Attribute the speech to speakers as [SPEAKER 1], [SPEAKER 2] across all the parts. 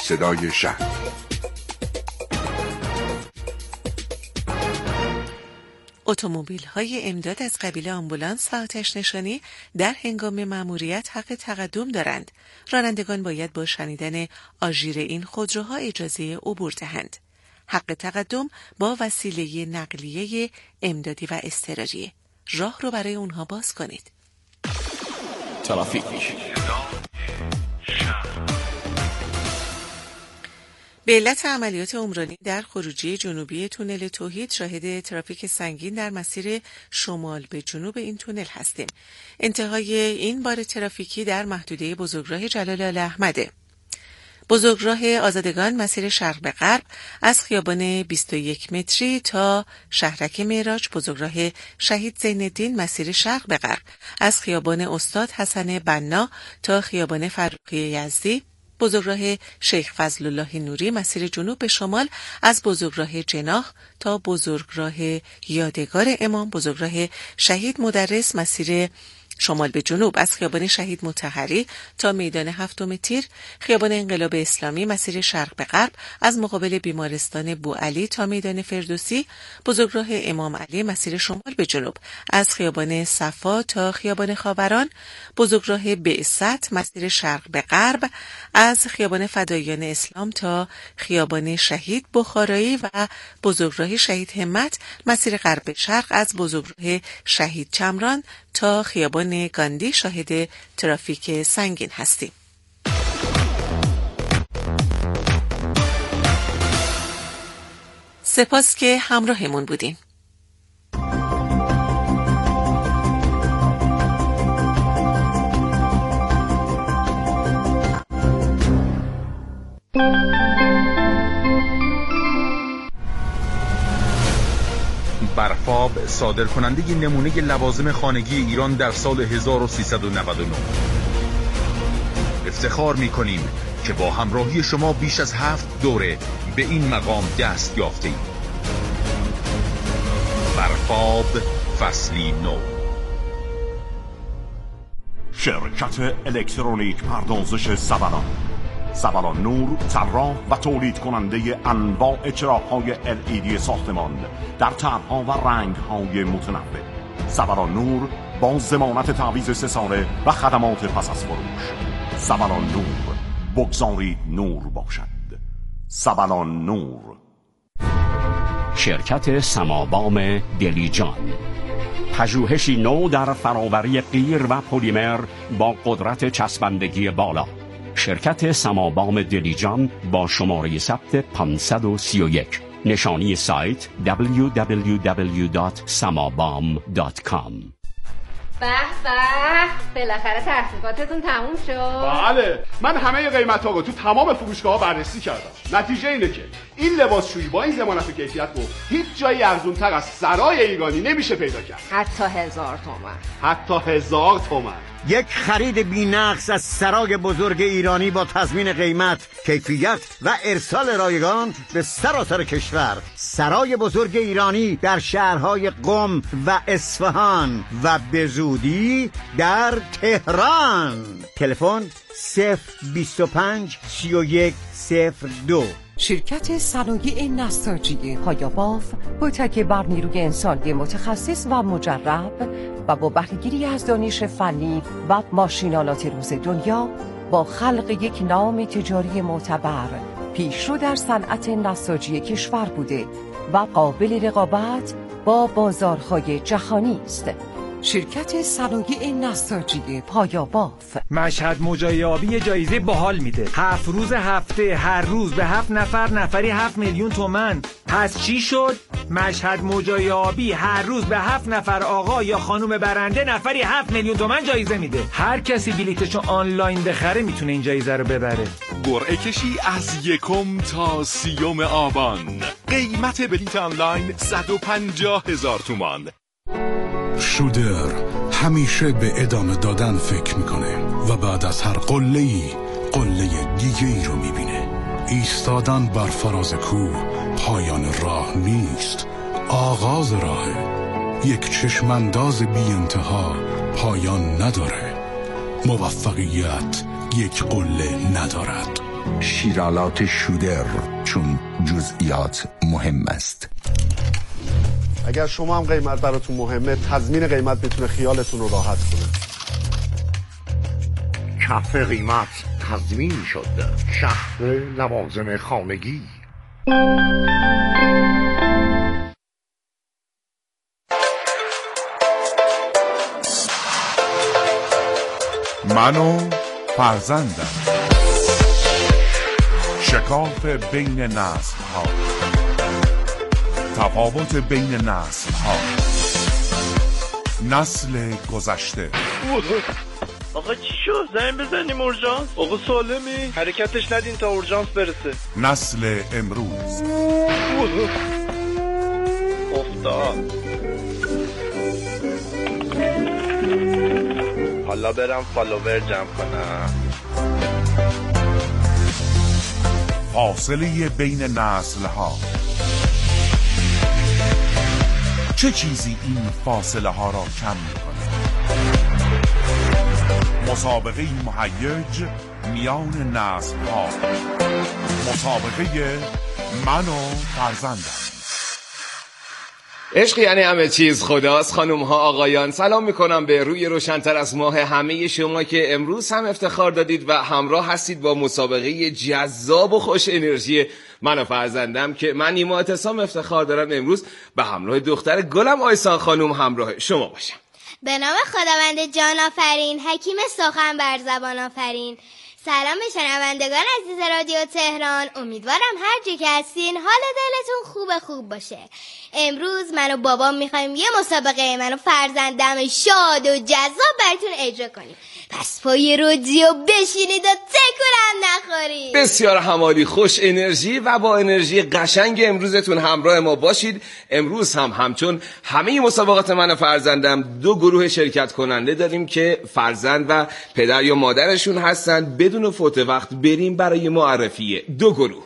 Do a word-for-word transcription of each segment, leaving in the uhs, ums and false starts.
[SPEAKER 1] صدای شهر.
[SPEAKER 2] اتومبیل‌های امداد از قبیل آمبولانس و آتش نشانی در هنگام مأموریت حق تقدم دارند. رانندگان باید با شنیدن آژیر این خودروها اجازه عبور دهند. حق تقدم با وسیله نقلیه امدادی و اضطراری. راه رو برای اونها باز کنید.
[SPEAKER 3] ترافیک.
[SPEAKER 2] به علت عملیات عمرانی در خروجی جنوبی تونل توحید شاهد ترافیک سنگین در مسیر شمال به جنوب این تونل هستیم. انتهای این بار ترافیکی در محدوده بزرگراه جلال احمده. بزرگراه آزادگان مسیر شرق به غرب از خیابان بیست و یک متری تا شهرک معراج، بزرگراه شهید زین الدین مسیر شرق به غرب از خیابان استاد حسن بنا تا خیابان فروخی یزدی، بزرگراه شیخ فضل الله نوری مسیر جنوب به شمال از بزرگراه جناح تا بزرگراه یادگار امام، بزرگراه شهید مدرس مسیر شمال به جنوب از خیابان شهید مطهری تا میدان هفتم تیر، خیابان انقلاب اسلامی مسیر شرق به غرب از مقابل بیمارستان بوعلی تا میدان فردوسی، بزرگراه امام علی مسیر شمال به جنوب از خیابان صفا تا خیابان خاوران، بزرگراه بعثت مسیر شرق به غرب از خیابان فداییان اسلام تا خیابان شهید بخارایی و بزرگراه شهید همت مسیر غرب به شرق از بزرگراه شهید چمران تا خیابان گاندی شاهد ترافیک سنگین هستیم. سپاس که همراهمون بودین.
[SPEAKER 4] برفاب صادر کننده نمونه لوازم خانگی ایران در سال هزار و سیصد و نود و نه. افتخار می‌کنیم که با همراهی شما بیش از هفت دوره به این مقام دست یافتیم. برفاب فصلی نو.
[SPEAKER 5] شرکت الکترونیک پردازش سبلان سبلان نور، طراح و تولید کننده انواع چراغ‌های ال ای دی ساختمان در طرح‌ها و رنگ‌های متنوع. سبلان نور با ضمانت تعویض سه ساله و خدمات پس از فروش. سبلان نور، بگذارید نور باشد. سبلان نور.
[SPEAKER 6] شرکت سمابام دلیجان، پژوهشی نو در فراوری قیر و پلیمر با قدرت چسبندگی بالا. شرکت سمابام دلیجان با شماره ثبت پانصد و سی و یک. نشانی سایت دبلیو دبلیو دبلیو دات سمابام دات کام.
[SPEAKER 7] به به، بالاخره تحقیقاتتون تموم شد.
[SPEAKER 8] بله، من همه قیمت ها رو تو تمام فروشگاه ها بررسی کردم. نتیجه اینه که این لباسشویی با این ضمانت و کیفیت رو هیچ جایی ارزونتر از سرای ایرانی نمیشه پیدا کرد.
[SPEAKER 7] حتی هزار تومن.
[SPEAKER 8] حتی هزار تومن.
[SPEAKER 9] یک خرید بی‌نقص از سرای بزرگ ایرانی با تضمین قیمت، کیفیت و ارسال رایگان به سراسر کشور. سرای بزرگ ایرانی در شهرهای قم و اصفهان و به زودی در تهران. تلفن صفر بیست و پنج سی و یک صفر دو.
[SPEAKER 10] شرکت صنایع نساجی پایاباف با تکیه بر نیروی انسانی متخصص و مجرب و با بهره‌گیری از دانش فنی و ماشینالات روز دنیا با خلق یک نام تجاری معتبر پیشرو در صنعت نساجی کشور بوده و قابل رقابت با بازارهای جهانی است. شرکت صنایع نساجی پایاباف.
[SPEAKER 11] مشهد مجای آبی جایزه باحال میده. هفت روز هفته، هر روز به هفت نفر، نفری هفت میلیون تومن. پس چی شد؟ مشهد مجای آبی هر روز به هفت نفر آقا یا خانم برنده نفری هفت میلیون تومن جایزه میده. هر کسی بلیتشو آنلاین بخره میتونه این جایزه رو ببره.
[SPEAKER 12] قرعه کشی از یکم تا سیوم آبان. قیمت بلیت آنلاین صد و پنجاه هزار تومان.
[SPEAKER 13] شودر همیشه به ادامه دادن فکر میکنه و بعد از هر قله‌ای قله دیگه ای رو میبینه. ایستادن بر فراز کوه پایان راه نیست، آغاز راهه. یک چشمانداز بی انتها پایان نداره. موفقیت یک قله ندارد. شیرالات شودر، چون جزئیات مهم است.
[SPEAKER 8] اگر شما هم قیمت براتون مهمه، تضمین قیمت بتونه خیالتون رو راحت کنه.
[SPEAKER 5] کف قیمت تضمین شد. شهر لوازم خانگی.
[SPEAKER 12] من و فرزندم، شکاف بین نسل ها، تفاوت بین نسل ها، نسل گذشته.
[SPEAKER 1] آقا چی شد؟ زنگ بزنیم اورژانس؟ آقا سالمی؟ حرکتش ندین تا اورژانس برسه.
[SPEAKER 12] نسل امروز.
[SPEAKER 1] افتاد. حالا برم فالوور جمع کنم.
[SPEAKER 12] فاصله بین نسل ها. چه چیزی این فاصله ها را کم میکنه؟ مسابقه مهیج میان نسل ها. مسابقه من و فرزندم.
[SPEAKER 14] عشق یعنی همه چیز خداست. خانم ها آقایان، سلام میکنم به روی روشن‌تر از ماه همه شما که امروز هم افتخار دادید و همراه هستید با مسابقه جذاب و خوش انرژی من و فرزندم که من نیما اعتصام افتخار دارم امروز به همراه دختر گلم آیسان خانم همراه شما باشم.
[SPEAKER 15] به نام خداوند جان آفرین، حکیم سخن بر زبان آفرین. سلام به شنوندگان عزیز رادیو تهران، امیدوارم هر جا که هستین حال دلتون خوب خوب باشه. امروز من و بابام میخوایم یه مسابقه من و فرزندم شاد و جذاب براتون اجرا کنیم، پس پای رادیو بشینید و تکونم نخورید.
[SPEAKER 14] بسیار همالی، خوش انرژی و با انرژی قشنگ امروزتون همراه ما باشید. امروز هم همچون همه مسابقات من و فرزندم دو گروه شرکت کننده داریم که فرزند و پدر یا مادرشون هستن. بدون فوت وقت بریم برای معرفی دو گروه.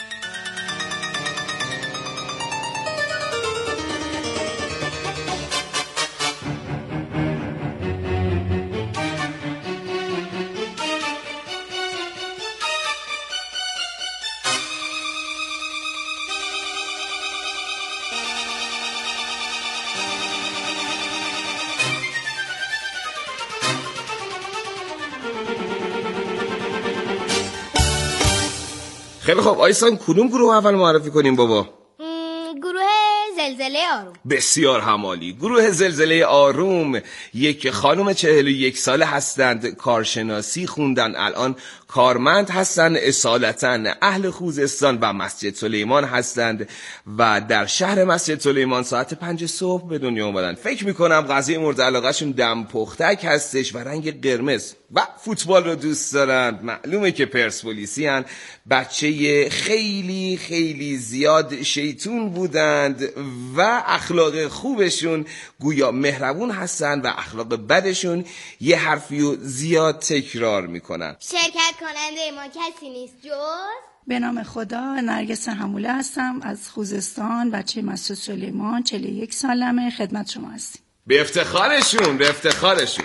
[SPEAKER 14] خیلی خب آیسان، کدوم گروه اول معرفی کنیم بابا؟
[SPEAKER 15] گروه زلزله آروم.
[SPEAKER 14] بسیار همالی. گروه زلزله آروم یک خانم چهل و یک ساله هستند، کارشناسی خوندن، الان کارمند هستند، اصالتاً اهل خوزستان و مسجد سلیمان هستند و در شهر مسجد سلیمان ساعت پنج صبح به دنیا اومدن. فکر میکنم قضیه مورد علاقه شون دم پختک هستش و رنگ قرمز و فوتبال رو دوست دارند. معلومه که پرسپولیسی هن. بچه خیلی خیلی زیاد شیطون بودند و اخلاق خوبشون گویا مهربون هستند و اخلاق بدشون یه حرفیو زیاد تکرار میکنن.
[SPEAKER 15] شرکت کننده ما کسی نیست جز
[SPEAKER 16] به نام خدا. نرگس حموله هستم از خوزستان، بچه مسجد سلیمان، چهل و یک سالمه، خدمت شما هستیم.
[SPEAKER 14] به افتخارشون، به افتخارشون.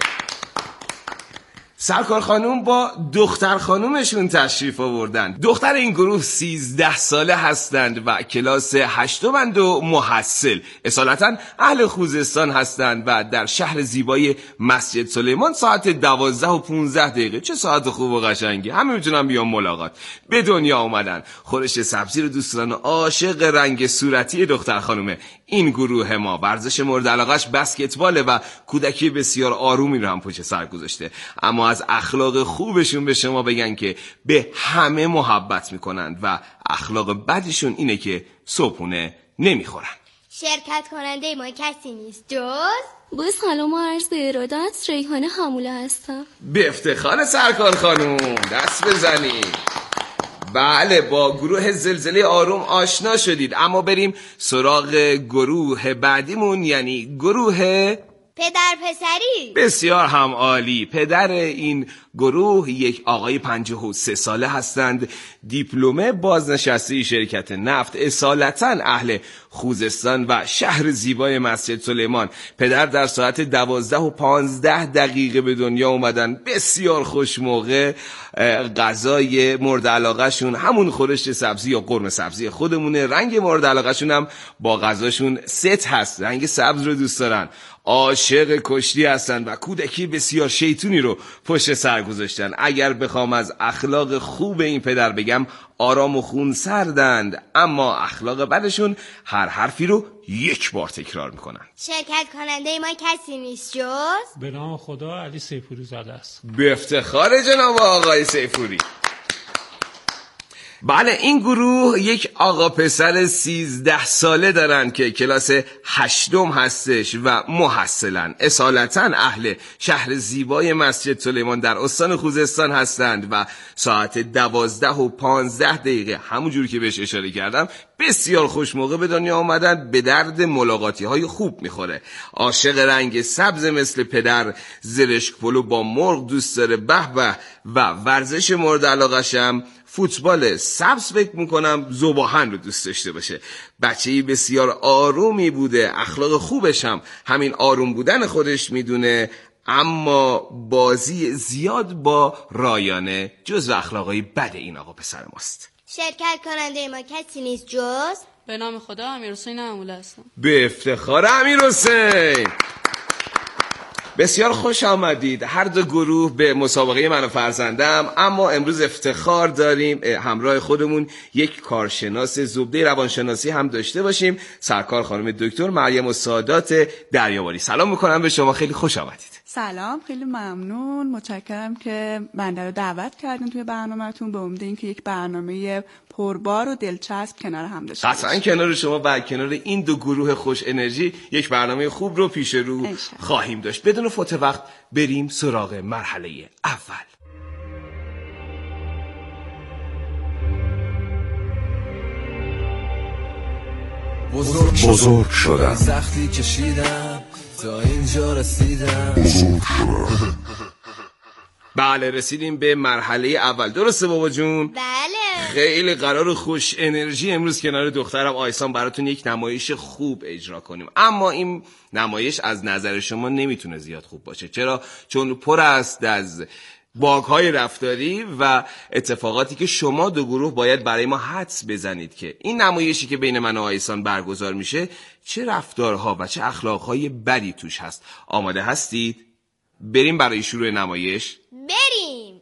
[SPEAKER 14] سرکار خانوم با دختر خانومشون تشریف آوردن. دختر این گروه سیزده ساله هستند و کلاس هشتمند و محصل، اصالتا اهل خوزستان هستند و در شهر زیبای مسجد سلیمان ساعت دوازده و پونزده دقیقه، چه ساعت خوب و قشنگی، همه میتونن بیان ملاقات، به دنیا اومدن. خورش سبزی رو دوست دارن، عاشق رنگ صورتی دختر خانومه. این گروه ما ورزش مورد علاقش بسکتباله و کودکی بسیار آرومی رو هم پشت سر گذاشته، اما از اخلاق خوبشون به شما بگن که به همه محبت میکنن و اخلاق بدشون اینه که صبحونه نمیخورن.
[SPEAKER 15] شرکت کننده ما کسی نیست جز
[SPEAKER 17] با سلام و عرض به ارادت، ریحانه حموله هستم.
[SPEAKER 14] به افتخار سرکار خانوم، دست بزنید. بله، با گروه زلزله آروم آشنا شدید، اما بریم سراغ گروه بعدیمون، یعنی گروه
[SPEAKER 15] پدر پسری.
[SPEAKER 14] بسیار هم عالی. پدر این گروه یک آقای پنجاه و سه ساله هستند، دیپلم بازنشسته شرکت نفت، اصالتا اهل خوزستان و شهر زیبای مسجد سلیمان. پدر در ساعت دوازده و پانزده دقیقه به دنیا اومدن. بسیار خوش موقع. غذای مورد علاقه شون همون خورش سبزی یا قرمه سبزی خودمونه. رنگ مورد علاقه شون هم با غذاشون ست هست، رنگ سبز رو دوست دارن. عاشق کشتی هستن و کودکی بسیار شیطونی رو پشت سر گذاشتن. اگر بخوام از اخلاق خوب این پدر بگم، آرام و خون سردند، اما اخلاق بدشون هر حرفی رو یک بار تکرار میکنن.
[SPEAKER 15] شرکت کننده ما کسی نیست جز
[SPEAKER 18] به نام خدا علی سیفوری زاده است.
[SPEAKER 14] به افتخار جناب آقای سیفوری. بله، این گروه یک آقا پسر سیزده ساله دارن که کلاس هشتم هستش و محصلن. اصالتا اهل شهر زیبای مسجد سلیمان در استان خوزستان هستند و ساعت دوازده و پانزده دقیقه همونجور که بهش اشاره کردم بسیار خوش موقع به دنیا آمدن. به درد ملاقاتی های خوب میخوره. عاشق رنگ سبز مثل پدر، زرشک پلو با مرغ دوست داره، به به. و ورزش مورد علاقه‌شم فوتبال سبز فکر میکنم ذوباهن رو دوست داشته باشه. بچه‌ای بسیار آرومی بوده، اخلاق خوبش هم همین آروم بودن خودش میدونه، اما بازی زیاد با رایانه جزو اخلاقای بد این آقا پسر ماست.
[SPEAKER 15] شرکت کننده ما کسی نیست جز
[SPEAKER 19] به نام خدا امیرحسین اموله هستم.
[SPEAKER 14] به افتخار امیرحسین. بسیار خوش آمدید هر دو گروه به مسابقه من و فرزندم. اما امروز افتخار داریم همراه خودمون یک کارشناس زبده روانشناسی هم داشته باشیم، سرکار خانم دکتر مریم السادات دریاواری. سلام میکنم به شما، خیلی خوش آمدید.
[SPEAKER 20] سلام، خیلی ممنون، متشکرم که بنده رو دعوت کردین توی برنامه‌تون، به امید اینکه یک برنامه پربار و دلچسب کنار هم داشته باشیم.
[SPEAKER 14] قطعاً کنار شما و کنار این دو گروه خوش انرژی یک برنامه خوب رو پیش رو خواهیم داشت. بدون فوت وقت بریم سراغ مرحله اول.
[SPEAKER 13] بزرگ, بزرگ شدم،
[SPEAKER 21] سختی کشیدم تا اینجا رسیدم.
[SPEAKER 13] بزرگ شدم.
[SPEAKER 14] بله، رسیدیم به مرحله اول. درسته بابا جون؟
[SPEAKER 15] بله.
[SPEAKER 14] خیلی قرار خوش انرژی امروز کنار دخترم آیسان براتون یک نمایش خوب اجرا کنیم. اما این نمایش از نظر شما نمیتونه زیاد خوب باشه. چرا؟ چون پر است از باگ‌های رفتاری و اتفاقاتی که شما دو گروه باید برای ما حدس بزنید که این نمایشی که بین من و آیسان برگزار میشه چه رفتارها و چه اخلاقهای بدی توش هست. آماده هستید؟ بریم برای شروع نمایش؟
[SPEAKER 15] بریم.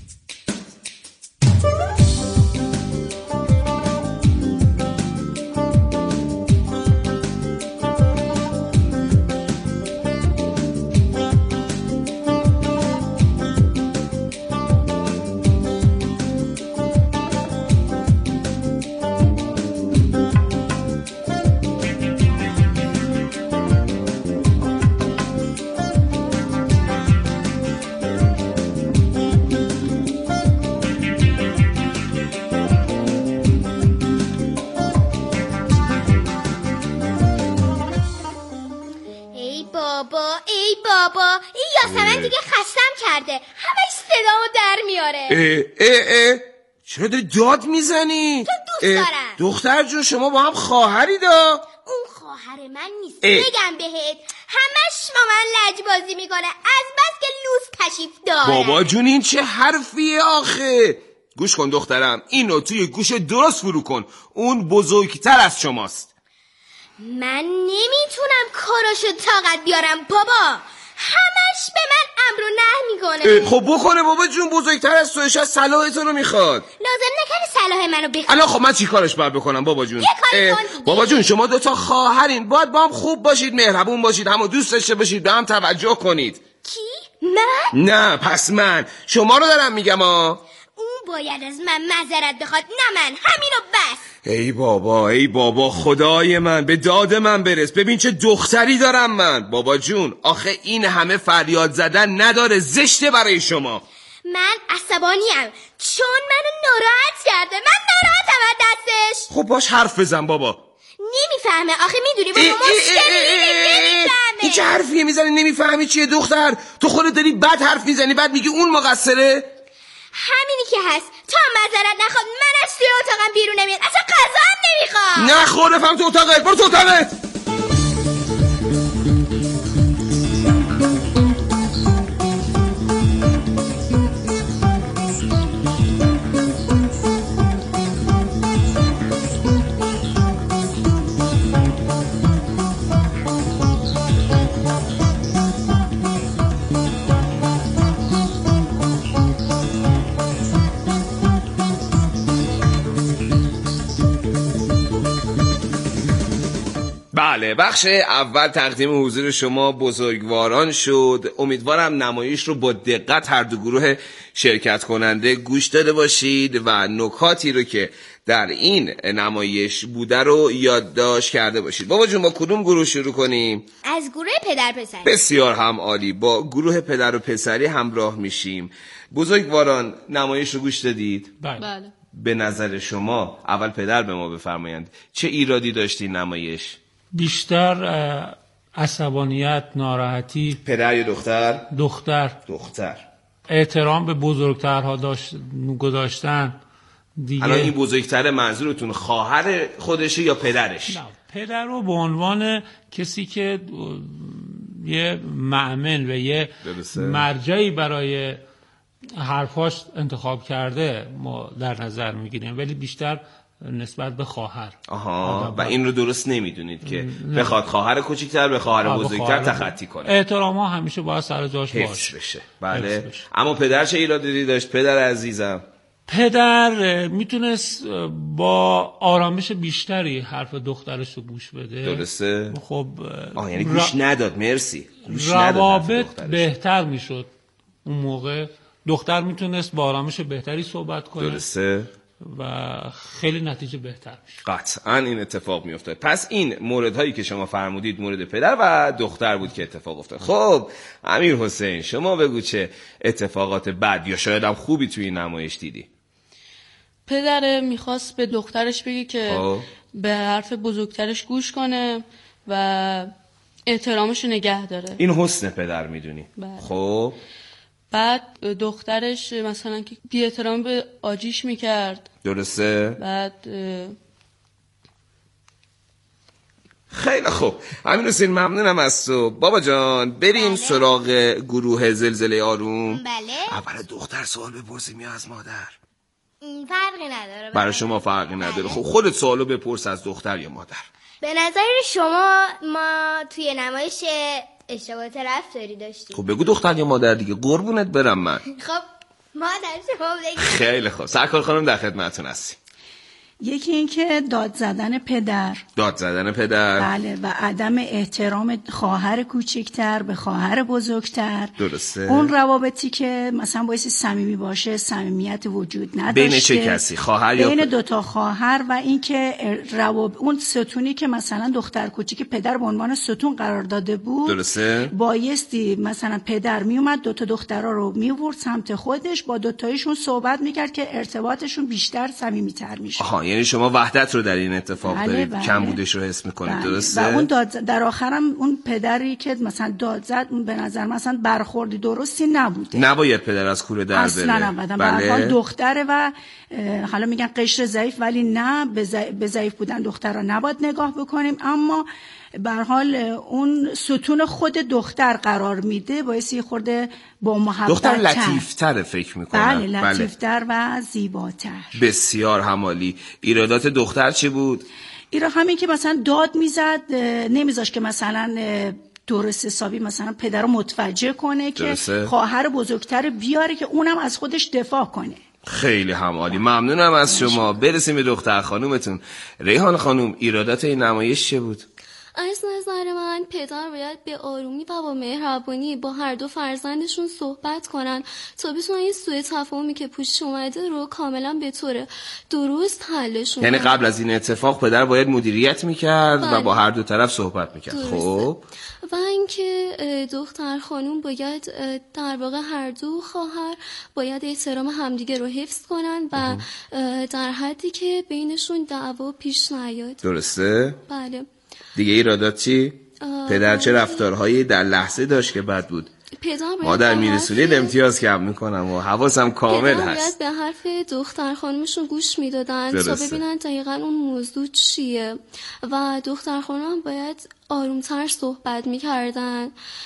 [SPEAKER 15] بابا این یاسمن دیگه خستم کرده، همش صدامو در میاره.
[SPEAKER 14] اه اه اه چرا داری داد میزنی؟
[SPEAKER 15] تو دوست دارم.
[SPEAKER 14] دختر جون شما با هم خواهری دا؟
[SPEAKER 15] اون خواهر من نیست. اه. بگم بهت همش با من لجبازی میکنه از بس که لوس کشیف داره.
[SPEAKER 14] بابا جون این چه حرفیه آخه؟ گوش کن دخترم، اینو توی گوش درست فرو کن، اون بزرگتر از شماست.
[SPEAKER 15] من نمیتونم کاراشو طاقت بیارم بابا، همش به من امر و نهی میکنه.
[SPEAKER 14] خب بکنه بابا جون، بزرگتر از توش، از صلاح تو رو میخواد.
[SPEAKER 15] لازم نکنه صلاح منو بخواد.
[SPEAKER 14] الان خب من چی کارش باید بکنم بابا جون؟
[SPEAKER 15] یه کاری کن.
[SPEAKER 14] بابا جون شما دوتا خواهرین، باید با هم خوب باشید، مهربون باشید، همو دوست داشته باشید، به هم توجه کنید.
[SPEAKER 15] کی؟ من؟
[SPEAKER 14] نه پس من شما رو دارم میگم ها.
[SPEAKER 15] اون باید از من معذرت بخواد، نه من، همینو بس.
[SPEAKER 14] ای بابا ای بابا خدای من، به داد من برس، ببین چه دختری دارم من. بابا جون آخه این همه فریاد زدن نداره، زشته برای شما.
[SPEAKER 15] من عصبانیم چون منو ناراحت کرده، من ناراحتم از دستش.
[SPEAKER 14] خب باش حرف بزن بابا.
[SPEAKER 15] نمیفهمه آخه، میدونی بابا مشکلی نمیفهمه.
[SPEAKER 14] این چه حرفیه میزنی نمیفهمی چیه دختر؟ تو خودت داری بد حرف میزنی بعد میگی اون مقصره؟
[SPEAKER 15] همینی که هست. تا معذرت نخواد من از توی اتاقم بیرون نمیاد، اصلا غذا هم نمیخوام.
[SPEAKER 14] نه خورفم تو اتاقت، برو تو اتاقت. بله، بخش اول تقدیم حضور شما بزرگواران شد. امیدوارم نمایش رو با دقت هر دو گروه شرکت کننده گوش داده باشید و نکاتی رو که در این نمایش بوده رو یادداشت کرده باشید. بابا جون با کدوم گروه شروع کنیم؟
[SPEAKER 15] از گروه پدر پسری.
[SPEAKER 14] بسیار هم عالی، با گروه پدر و پسری همراه میشیم. بزرگواران نمایش رو گوش دادید؟
[SPEAKER 19] بله.
[SPEAKER 14] به نظر شما اول پدر به ما بفرمایند چه ایرادی داشتی نمایش؟
[SPEAKER 18] بیشتر عصبانیت، ناراحتی.
[SPEAKER 14] پدر یا دختر؟
[SPEAKER 18] دختر.
[SPEAKER 14] دختر.
[SPEAKER 18] احترام به بزرگترها داشت گذاشتن دیگه.
[SPEAKER 14] الان این بزرگتر منظورتون خواهر خودشه یا پدرش؟
[SPEAKER 18] نه، پدر رو به عنوان کسی که یه مأمن و یه درسته. مرجعی برای حرفاش انتخاب کرده ما در نظر میگیریم، ولی بیشتر نسبت به خواهر.
[SPEAKER 14] آها، و این رو درست نمیدونید که نه. بخواد خواهر کوچیک‌تر به خواهر بزرگتر تخطی کنه.
[SPEAKER 18] احترام ها همیشه باید سر جاش باشه.
[SPEAKER 14] بشه. بله. بشه. اما پدر چه ایرادی داشت پدر عزیزم؟
[SPEAKER 18] پدر میتونست با آرامش بیشتری حرف دخترش رو گوش بده.
[SPEAKER 14] درسته؟
[SPEAKER 18] خب
[SPEAKER 14] آه یعنی گوش ر... نداد. مرسی. گوش
[SPEAKER 18] روابط بهتر میشد. اون موقع دختر میتونست با آرامش بهتری صحبت کنه.
[SPEAKER 14] درسته؟
[SPEAKER 18] و خیلی نتیجه بهتر میشه.
[SPEAKER 14] قطعا این اتفاق میفته. پس این موردهایی که شما فرمودید مورد پدر و دختر بود که اتفاق افتاد. خب امیر حسین شما بگو چه اتفاقات بد یا شاید هم خوبی توی این نمایش دیدی؟
[SPEAKER 19] پدر میخواست به دخترش بگه که آه. به حرف بزرگترش گوش کنه و احترامش نگه داره.
[SPEAKER 14] این حسن پدر میدونی؟
[SPEAKER 19] بله.
[SPEAKER 14] خب
[SPEAKER 19] بعد دخترش مثلا که بی احترام به آجیش میکرد.
[SPEAKER 14] درسته؟
[SPEAKER 19] بعد
[SPEAKER 14] خیلی خوب. امین حسین ممنونم از تو. بابا جان بریم بله. سراغ گروه زلزله آروم.
[SPEAKER 15] بله.
[SPEAKER 14] اول دختر سوال بپرسیم یا از مادر؟
[SPEAKER 15] فرقی نداره.
[SPEAKER 14] برای شما فرقی نداره. بله. خب خودت سوالو بپرس از دختر یا مادر.
[SPEAKER 15] به نظر شما ما توی نمایش اشتباهات رفتاری داشتیم.
[SPEAKER 14] خب بگو دختر یا مادر دیگه، قربونت برم من.
[SPEAKER 15] خب مادر شما بگید.
[SPEAKER 14] خیلی خوب. سرکار خانم در خدمتتون هستیم.
[SPEAKER 16] یکی این که داد زدن پدر
[SPEAKER 14] داد زدن پدر
[SPEAKER 16] بله و عدم احترام خواهر کوچکتر به خواهر بزرگتر.
[SPEAKER 14] درسته.
[SPEAKER 16] اون روابطی که مثلا باعث صمیمی باشه صمیمیت وجود نداشته
[SPEAKER 14] بین چه کسی خواهر یا
[SPEAKER 16] بین دو تا خواهر و اینکه رواب اون ستونی که مثلا دختر کوچیک پدر به عنوان ستون قرار داده بود
[SPEAKER 14] درسته
[SPEAKER 16] بایستی مثلا پدر می اومد دو تا دخترا رو میورد سمت خودش با دو تایشون صحبت میکرد که ارتباطشون بیشتر صمیمیتر میشه.
[SPEAKER 14] یعنی شما وحدت رو در این اتفاق
[SPEAKER 16] بله
[SPEAKER 14] دارید
[SPEAKER 16] بله.
[SPEAKER 14] کم بودش رو حس میکنید. بله. درسته؟
[SPEAKER 16] و اون داد در آخرم اون پدری که مثلا داد زد اون به نظر مثلا برخوردی درستی نبوده.
[SPEAKER 14] نباید پدر از کوره در بره.
[SPEAKER 16] اصلا نباید. بله. به هر حال دختره و حالا میگن قشر ضعیف ولی نه به ضعیف بودن دخترها نباید نگاه بکنیم، اما به هر حال اون ستون خود دختر قرار میده باعث یه خورده با محبت
[SPEAKER 14] دختر لطیفتره فکر میکنم.
[SPEAKER 16] بله لطیفتر بله. و زیباتر.
[SPEAKER 14] بسیار همالی. ایرادات دختر چی بود؟
[SPEAKER 16] ایراد همین که مثلا داد میزد نمیذاش که مثلا درست حسابی مثلا پدر رو متوجه کنه
[SPEAKER 14] درسته.
[SPEAKER 16] که خواهر بزرگتر بیاره که اونم از خودش دفاع کنه.
[SPEAKER 14] خیلی همالی. ممنونم از شما. برسیم به دختر خانومتون. ریحان خانوم ایرادات این نمایش چه بود؟
[SPEAKER 17] از نظر من پدر باید به آرومی و با مهربانی با هر دو فرزندشون صحبت کنن تا بتونن این سوء تفاهمی که پیش اومده رو کاملا به طور درست حلشون.
[SPEAKER 14] یعنی قبل از این اتفاق پدر باید مدیریت میکرد و با هر دو طرف صحبت میکرد. خب
[SPEAKER 17] و اینکه دختر خانوم باید در واقع هر دو خواهر باید احترام همدیگه رو حفظ کنن و در حدی که بینشون دعوا پیش نیاد.
[SPEAKER 14] درسته؟
[SPEAKER 17] بله.
[SPEAKER 14] دیگه ایرادات چی؟ پدر چه رفتارهایی در لحظه داشت که بد بود؟ مادر میرسونید امتیاز کم میکنم و حواسم کامل هست.
[SPEAKER 17] به حرف دختر خانمشون گوش میدادن تا ببینن دقیقا اون موضوع چیه و دختر خانم باید آرومتر صحبت میکردن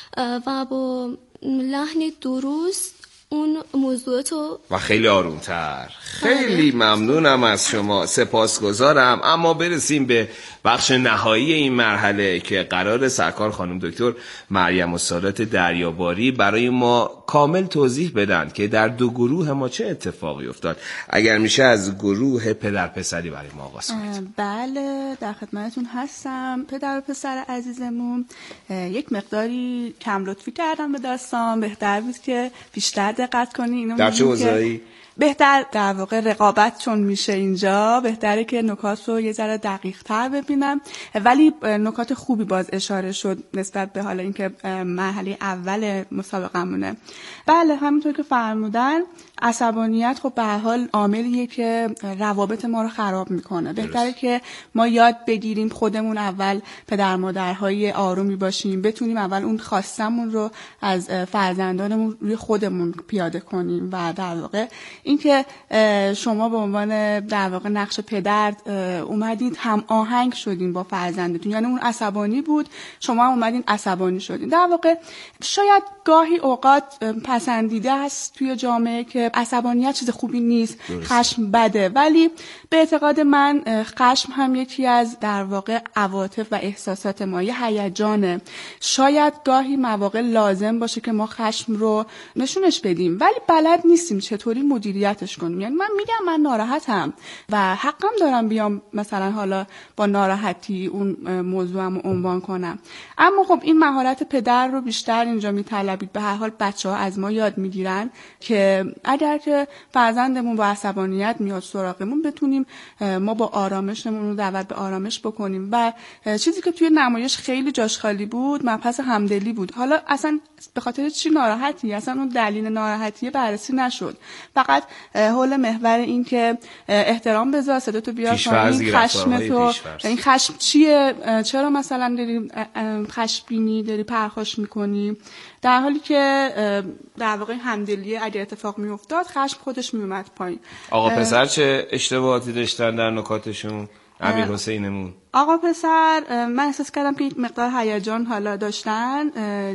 [SPEAKER 17] و با لحن درست اون موضوعاتو
[SPEAKER 14] و خیلی آرومتر. خیلی ممنونم از شما، سپاسگزارم. اما برسیم به بخش نهایی این مرحله که قرار سرکار خانم دکتر مریم السادات دریاباری برای ما کامل توضیح بدن که در دو گروه ما چه اتفاقی افتاد. اگر میشه از گروه پدر پسری برای ما آغاز کنید.
[SPEAKER 20] بله، در خدمتتون هستم. پدر و پسر عزیزمون یک مقداری کم لطفی کردم به داستان، بهتر بود که بیشتر دقت کنی. اینو
[SPEAKER 14] در چه حوزه‌ای؟
[SPEAKER 20] بهتر در واقع رقابت چون میشه اینجا، بهتره که نکات رو یه ذره دقیق تر ببینم، ولی نکات خوبی باز اشاره شد نسبت به حالا اینکه مرحله اول مسابقمونه. بله، همونطور که فرمودن عصبانیت خب به هر حال عاملیه که روابط ما رو خراب میکنه. بهتره که ما یاد بگیریم خودمون اول پدر مادرهای آرومی باشیم، بتونیم اول اون خواستمون رو از فرزندانمون روی خودمون پیاده کنیم و در واقع اینکه شما به عنوان در واقع نقش پدر اومدید هم آهنگ شدین با فرزندتون، یعنی اون عصبانی بود شما هم اومدین عصبانی شدین. در واقع شاید گاهی اوقات پسندیده است توی جامعه که عصبانیت چیز خوبی نیست، خشم بده، ولی به اعتقاد من خشم هم یکی از در واقع عواطف و احساسات ما، یه هیجانه. شاید گاهی مواقع لازم باشه که ما خشم رو نشونش بدیم، ولی بلد نیستیم چطوری مدیریتش کنیم. یعنی من میگم من ناراحتم و حقم دارم بیام مثلا حالا با ناراحتی اون موضوعمو عنوان کنم، اما خب این مهارت پدر رو بیشتر اینجا میطلبید. به هر حال بچه‌ها از ما یاد میگیرن که اگر که فرزندمون با عصبانیت میاد سراغمون بتونیم ما با آرامشمون رو دعوت به آرامش بکنیم. و چیزی که توی نمایش خیلی جاش خالی بود مبحث همدلی بود. حالا اصلا به خاطر چی ناراحتی، اصلا اون دلیل ناراحتی بررسی نشد، فقط حول محور این که احترام بذار، صداتو بیار پایین، خشمتو، این خشم چیه، چرا مثلا داری خشمگینی، داری پرخاش میکنی، در حالی که در واقع همدلی اگه اتفاق میافتاد خشم خودش میومد پایین.
[SPEAKER 14] آقا پسر چه اشتباهاتی داشتن در نکاتشون؟ امیر حسینمون
[SPEAKER 20] آقا پسر من احساس کردم که یک مقدار هیجان حالا داشتن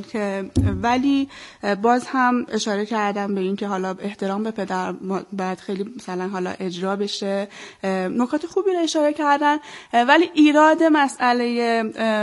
[SPEAKER 20] که ولی باز هم اشاره کردم به این که حالا احترام به پدر باید خیلی مثلا حالا اجرا بشه. نکات خوبی رو اشاره کردن، ولی ایراد مسئله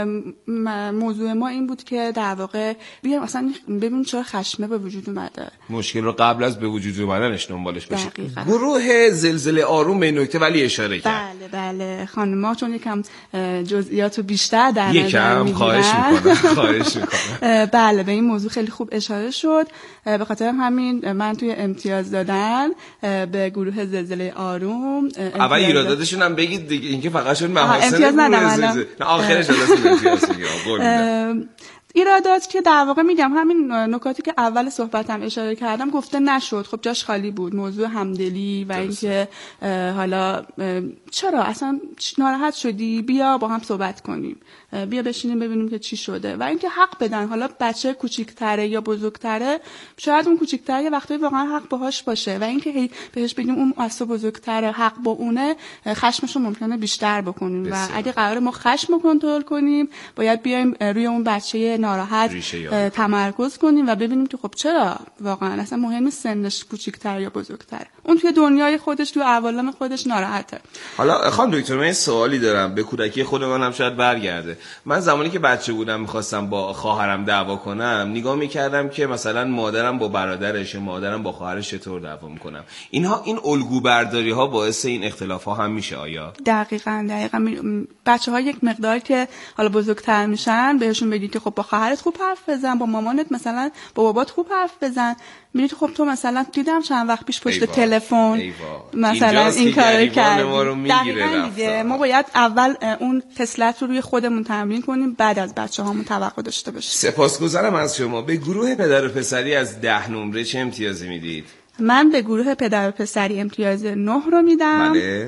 [SPEAKER 20] موضوع ما این بود که در واقع بیایم مثلا ببینیم چرا خشمه به وجود اومده،
[SPEAKER 14] مشکل رو قبل از به وجود اومدنش دنبالش بشه. گروه زلزله آروم به این نکته ولی اشاره کرد.
[SPEAKER 20] بله بله خانم‌ها چون یکم جزئیاتو بیشتر در نظر
[SPEAKER 14] یکم خواهش میکنم خواهش میکنم
[SPEAKER 20] بله به این موضوع خیلی خوب اشاره شد. به خاطر همین من توی امتیاز دادن به گروه زلزله آروم
[SPEAKER 14] اول ایراداتشون هم بگید دیگه، اینکه فقط شون محاسن
[SPEAKER 20] امتیاز ندم
[SPEAKER 14] نه آخرش درست امتیاز میگم.
[SPEAKER 20] ایرادات که در واقع میگم همین نکاتی که اول صحبتم اشاره کردم گفته نشد، خب جاش خالی بود. موضوع همدلی و اینکه حالا چرا اصلا ناراحت شدی، بیا با هم صحبت کنیم، بیا بشینیم ببینیم که چی شده و اینکه حق بدن. حالا بچه کوچیک‌تره یا بزرگتره، شاید اون کوچیک‌تره یه وقتی واقعا حق باهاش باشه و اینکه هی بهش بگیم اون از تو بزرگتره حق با اونه، خشمشو ممکنه بیشتر بکنیم بسیار. و اگه قراره ما خشم رو کنترل کنیم باید بیایم روی اون بچه ناراحت تمرکز کنیم و ببینیم که خب چرا واقعا اصلا مهم سنش کوچیک‌تر یا بزرگتر، اون توی دنیای خودش توی عوالم خودش ناراحته.
[SPEAKER 14] حالا خانم دکتر من سوالی دارم، به کودکی خود منم شاید برگرده. من زمانی که بچه بودم می‌خواستم با خواهرم دعوا کنم، نگاه می‌کردم که مثلا مادرم با برادرش، مادرم با خواهرش چطور دعوا می‌کنم. اینها این الگو برداری‌ها باعث این اختلاف‌ها هم میشه آیا؟
[SPEAKER 20] دقیقاً دقیقاً بچه‌ها یک مقدار که حالا بزرگتر میشن بهشون بگی که خب با خواهرت خوب حرف بزن، با مامانت مثلا با بابات خوب حرف بزن، میگی خب تو مثلا دیدم چند وقت پیش پشت تلفن مثلا این کارو کردی. دقیقاً دیگه ما باید اول اون خصلت رو روی خودمون تمرین کنیم، بعد از بچه‌هامون توقع داشته باشیم.
[SPEAKER 14] سپاسگزارم از شما. به گروه پدر و پسری از ده نمره چه امتیازی میدید؟
[SPEAKER 20] من به گروه پدر و پسری امتیاز نه رو میدم.
[SPEAKER 14] بله.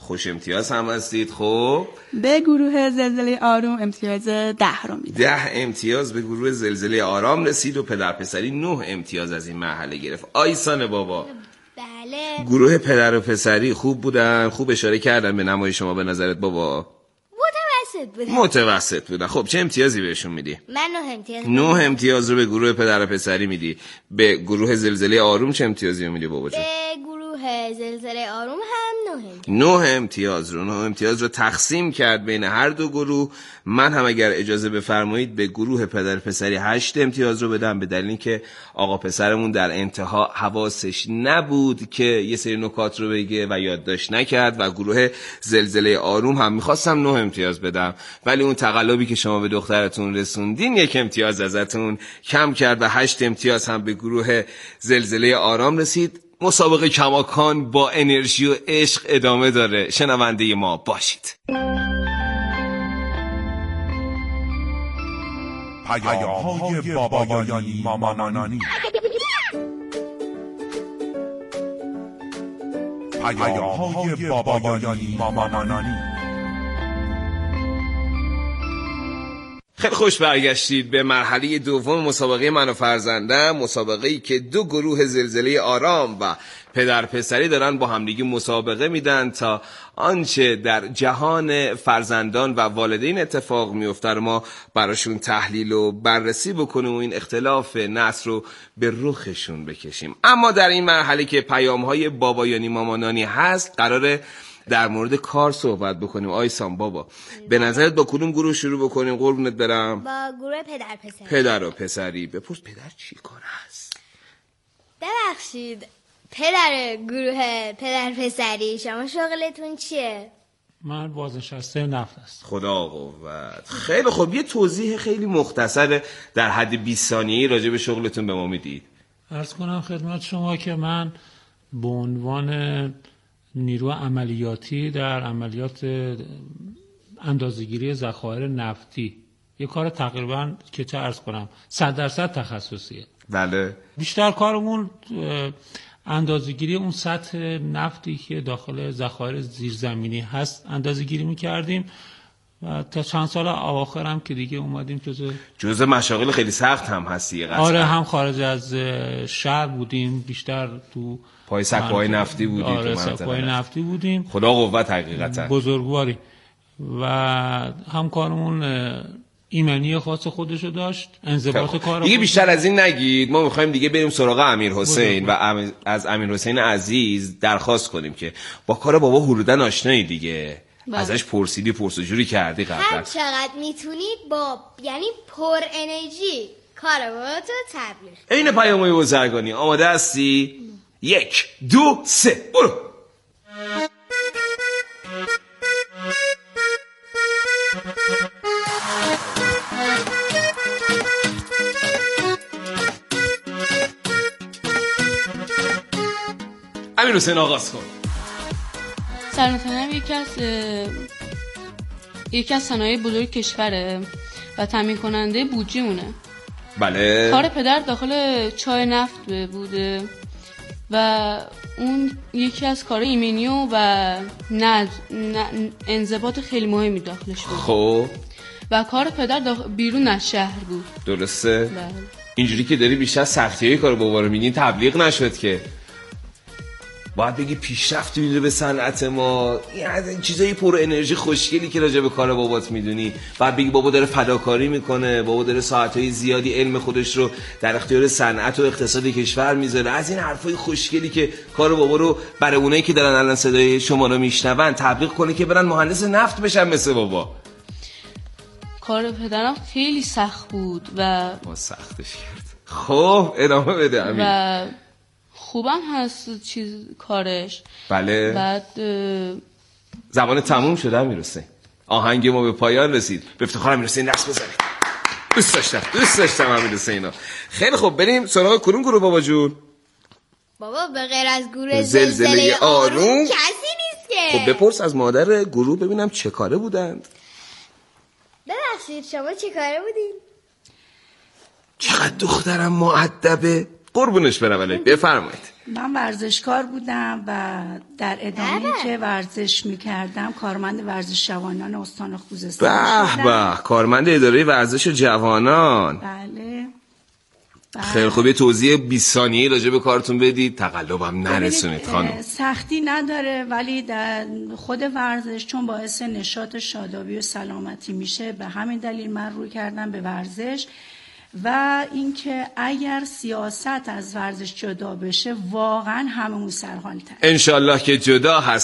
[SPEAKER 14] خوش امتیاز هم هستید. خب
[SPEAKER 20] به گروه زلزله آروم امتیاز ده رو میدم.
[SPEAKER 14] ده امتیاز به گروه زلزله آرام رسید و پدر پسری نه امتیاز از این مرحله گرفت. آیسان بابا،
[SPEAKER 15] بله
[SPEAKER 14] گروه پدر و پسری خوب بودن؟ خوب اشاره کردن به نمای شما به نظرت بابا؟
[SPEAKER 15] متوسط بودن.
[SPEAKER 14] متوسط بودن. خب چه امتیازی بهشون میدی؟
[SPEAKER 15] من نه امتیاز
[SPEAKER 14] نه امتیاز رو به گروه پدر و پسری میدی. به گروه زلزله آروم چه امتیازی رو میدی بابا جون؟
[SPEAKER 15] به گروه زلزله آروم هم نه امتیاز.
[SPEAKER 14] نه امتیاز رو نه امتیاز رو تقسیم کرد بین هر دو گروه. من هم اگر اجازه بفرمایید به گروه پدر پسری هشت امتیاز رو بدم، به دلیل اینکه آقا پسرمون در انتها حواسش نبود که یه سری نکات رو بگه و یادداشت نکرد. و گروه زلزله آروم هم میخواستم نه امتیاز بدم، ولی اون تقلبی که شما به دخترتون رسوندین یک امتیاز ازتون کم کرد و هشت امتیاز هم به گروه زلزله آرام رسید. مسابقه کماکان با انرژی و عشق ادامه داره. شنونده ما باشید.
[SPEAKER 12] پیام‌های بابایانی مامانانی. پیام‌های بابایانی مامانانی.
[SPEAKER 14] خیلی خوش برگشتید به مرحله دوم مسابقه من و فرزندم، مسابقه‌ای که دو گروه زلزله آرام و پدر پسری دارن با همدیگه مسابقه میدن تا آنچه در جهان فرزندان و والدین اتفاق میفته رو ما براشون تحلیل و بررسی بکنیم و این اختلاف نسل رو به رخشون بکشیم. اما در این مرحله که پیام‌های بابایانی مامانانی هست، قراره در مورد کار صحبت بکنیم. آیسان بابا، به نظرت با کدوم گروه شروع بکنیم قربونت برم؟
[SPEAKER 15] با گروه پدر پسری.
[SPEAKER 14] پدر و پسری. بپرس پدر چی کار هست؟
[SPEAKER 15] ببخشید پدر گروه پدر پسری، شما شغلتون چیه؟
[SPEAKER 18] من بازنشسته نفت است.
[SPEAKER 14] خدا قوت. خیلی خوب، یه توضیح خیلی مختصر در حد بیست ثانیه‌ای راجع به شغلتون به ما میدید؟
[SPEAKER 18] عرض کنم خدمت شما که من به عنوان نیرو عملیاتی در عملیات اندازه‌گیری ذخایر نفتی، یه کار تقریبا که چه عرض کنم صد درصد تخصصیه.
[SPEAKER 14] بله.
[SPEAKER 18] بیشتر کارمون اندازه‌گیری اون سطح نفتی که داخل ذخایر زیرزمینی هست اندازه‌گیری می‌کردیم و تا چند سال اواخر هم که دیگه اومدیم جزء
[SPEAKER 14] جزء مشاغل خیلی سخت هم هستی قطعا.
[SPEAKER 18] آره، هم خارج از شهر بودیم، بیشتر تو
[SPEAKER 14] پای سکوهای نفتی بودیم.
[SPEAKER 18] آره، سکوهای نفتی بودیم.
[SPEAKER 14] خدا قوت حقیقتا.
[SPEAKER 18] بزرگواری. و همکارمون ایمنی خاص خودشو داشت، انضباط کار.
[SPEAKER 14] دیگه بیشتر از این نگید، ما میخوایم دیگه بریم سراغ امیر حسین و ام... از امیر حسین عزیز درخواست کنیم که با کار بابا هرودن آشنایی دیگه. بله. ازش پرسیدی، پرسجوری کردی قبلا.
[SPEAKER 15] هر چقدر میتونید با یعنی پر انرژی کار بابا تو تبلیغ.
[SPEAKER 14] این پیام‌های بزرگانی آماده هستی؟ یک دو سه برو. امیر حسین آغاز کن.
[SPEAKER 19] صنعت یکی از یکی از صنایع بزرگ کشوره و تامین کننده بودجه‌مونه.
[SPEAKER 14] بله.
[SPEAKER 19] کار پدر داخل چای نفت بوده و اون یکی از کار ایمنی و نز... انضباط خیلی مهمی داخلش بود.
[SPEAKER 14] خب
[SPEAKER 19] و کار پدر داخل... بیرون از شهر بود.
[SPEAKER 14] درسته؟
[SPEAKER 19] بله.
[SPEAKER 14] اینجوری که داری بیشتر سختیای کار بابا رو میگین تبلیغ نشد که. باید بگی پیشرفت میده به صنعت ما، این چیزای پر انرژی خوشگلی که راجع به کار بابات میدونی. باید بگی بابا داره فداکاری میکنه، بابا داره ساعتهای زیادی علم خودش رو در اختیار صنعت و اقتصاد کشور میذاره. از این حرفای خوشگلی که کار بابا رو برای اونایی که دارن الان صدای شما رو میشنون تبلیغ کنه که برن مهندس نفت بشن مثل بابا.
[SPEAKER 19] کار پدرم خیلی سخت بود و
[SPEAKER 14] ما سختش کرد. خب ادامه بده امین.
[SPEAKER 19] و خوبم هست چیز کارش.
[SPEAKER 14] بله.
[SPEAKER 19] بعد
[SPEAKER 14] زبان تموم شده امیر حسین. آهنگ ما به پایان رسید. به افتخار امیر حسین دست بزنید. دوست داشتم دوست داشتم امیر حسینا. خیلی خوب، بریم سراغ کدوم گروه بابا جون؟
[SPEAKER 15] بابا به غیر از گروه زلزله, زلزله آروم, آروم کسی نیست که.
[SPEAKER 14] خب بپرس از مادر گروه ببینم چه کاره بودند.
[SPEAKER 15] ببخشید شما چه کاره بودین؟
[SPEAKER 14] چقدر دخترم مؤدبه. قربونش برم. ولی بفرمایید.
[SPEAKER 16] من ورزشکار بودم و در ادامه که ورزش میکردم کارمند ورزش جوانان استان خوزستان
[SPEAKER 14] شدم. به به، کارمند اداره ورزش جوانان.
[SPEAKER 16] بله.
[SPEAKER 14] خیلی خوب، یه توضیح بیست ثانیه‌ای راجع به کارتون بدید، تقلبم نرسونید خانم.
[SPEAKER 16] سختی نداره، ولی در خود ورزش چون باعث نشاط شادابی و سلامتی میشه، به همین دلیل من روی کردم به ورزش. و اینکه اگر سیاست از ورزش جدا بشه واقعا هممون سرحال تر.
[SPEAKER 14] انشالله که جدا هست.